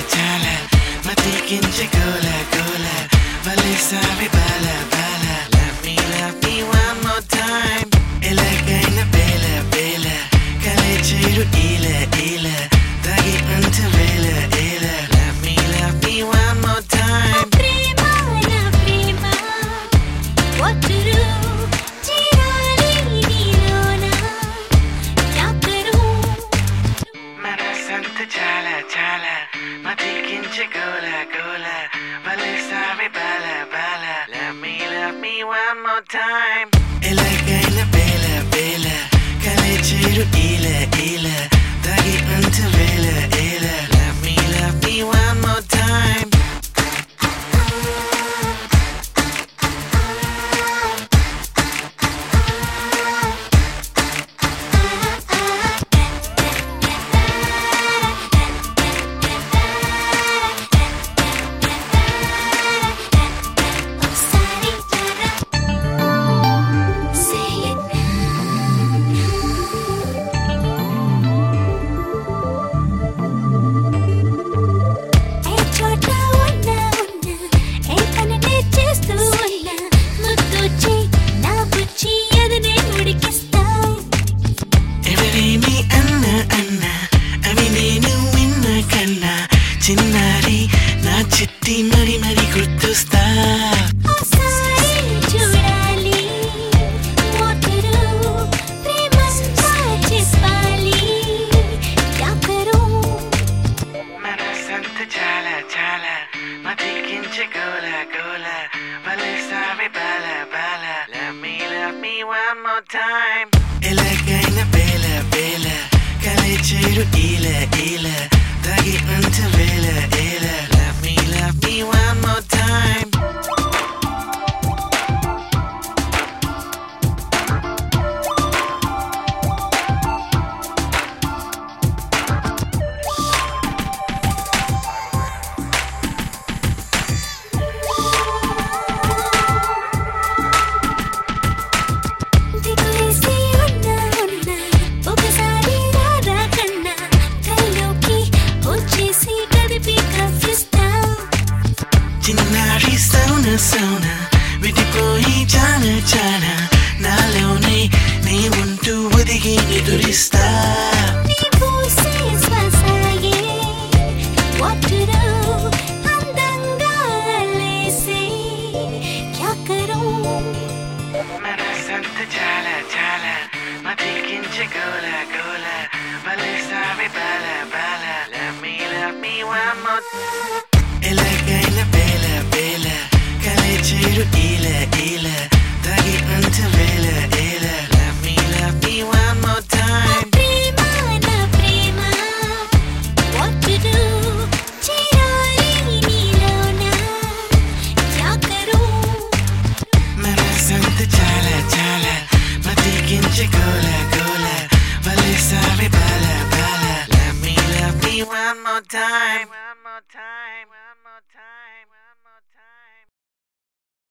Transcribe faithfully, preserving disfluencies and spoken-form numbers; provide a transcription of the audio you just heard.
chala matikinche gola gola valisavi bala bala love me love me one more time elakaina bela bela kalechiru ila ila tagi unta vela ila love me love me one more time prema na prema what to do chirali nilona kya karu manasanta chala chala matikinche gola gola valisavi bala bala love me love me one more time elakaina bela bela kalechiru ila ila tagi unta vela ila love me love me one more time చిన్నారి నా చిట్టి మరి మరి గుర్తుస్తా చూడాలి motor ప్రేమంతా చెప్పాలి యాకరు మనసంత చాలా చాలా మతికించే గోల గోల వలిసావి బాల బాల love me love me one more time ఎలాగైన బేల బేల కలిచేరు ఈల ఈల tagi unta vela ila love me love me one more time దిగులేసి ఉన్నా ఉన్నా ఒకసారి రారా కన్నా కల్లోకి వచ్చేసి కదిపి కవ్విస్తా చిన్నారి సౌన సౌన విడిపోయి చాన చాన నాలోనే నీ ఉంటూ ఒదిగి ఎదురిస్తా నీ పూసే శ్వాసయే వాటరు అందంగా లేసే యాకరు మనసంత చాలా చాలా మతికించే గోల గోల వలిసావి బాల బాల love me love me one more ఎలాగైన బేల బేల కలిచేరు ఈల ఈల tagi unta vela ila love me love me one more time ప్రేమ నా ప్రేమ what to do చిరాలి నీలోన యాకరు మనసంత చాలా చాలా మతికించే గోల గోల వలిసావి బాల బాల love me love me one more time one more time one more time